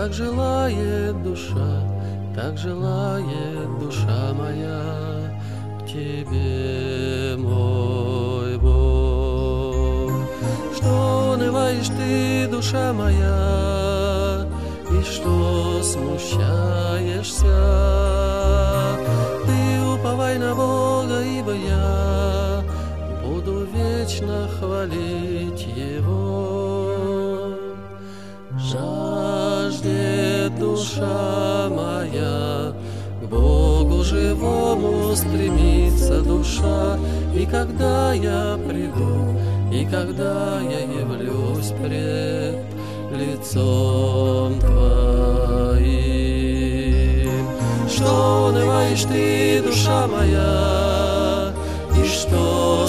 так желает душа моя к Тебе, мой Бог. Что унываешь ты, душа моя, и что смущаешься? Ты уповай на Бога, ибо я буду вечно хвалить Его. Жаждет душа моя, к Богу живому стремится душа. И когда я приду, и когда я явлюсь пред лицом Твоим. Что унываешь ты, душа моя, и что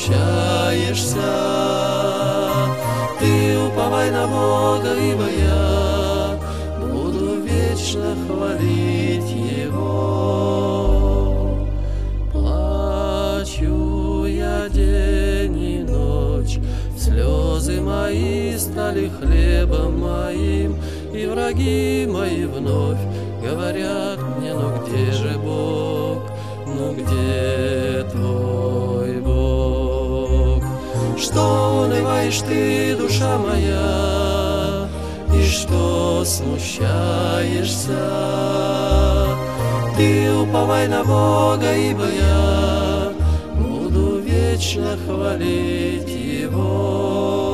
смущаешься? Ты уповай на Бога, ибо я буду вечно хвалить Его. Плачу я день и ночь, слезы мои стали хлебом моим, и враги мои вновь говорят мне: ну где же Бог, ну где Твой Бог? Что унываешь ты, душа моя, и что смущаешься? Ты уповай на Бога, ибо я буду вечно хвалить Его.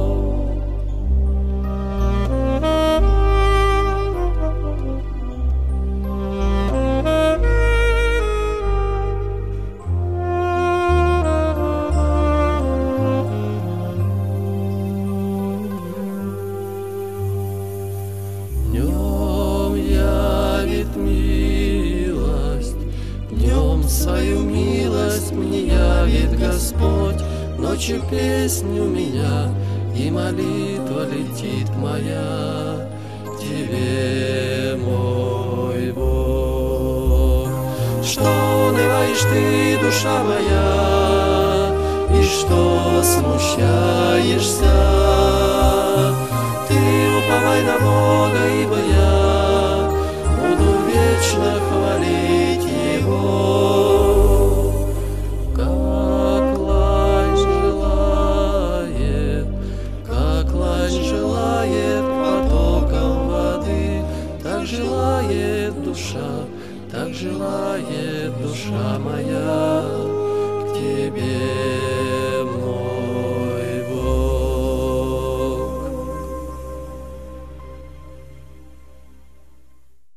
Свою милость мне явит Господь, ночью песнь у меня, и молитва летит моя к Тебе, мой Бог. Что унываешь ты, душа моя, и что смущаешься? Ты уповай на Бога, ибо я буду вечно хвалить Его. Так желает душа моя к Тебе.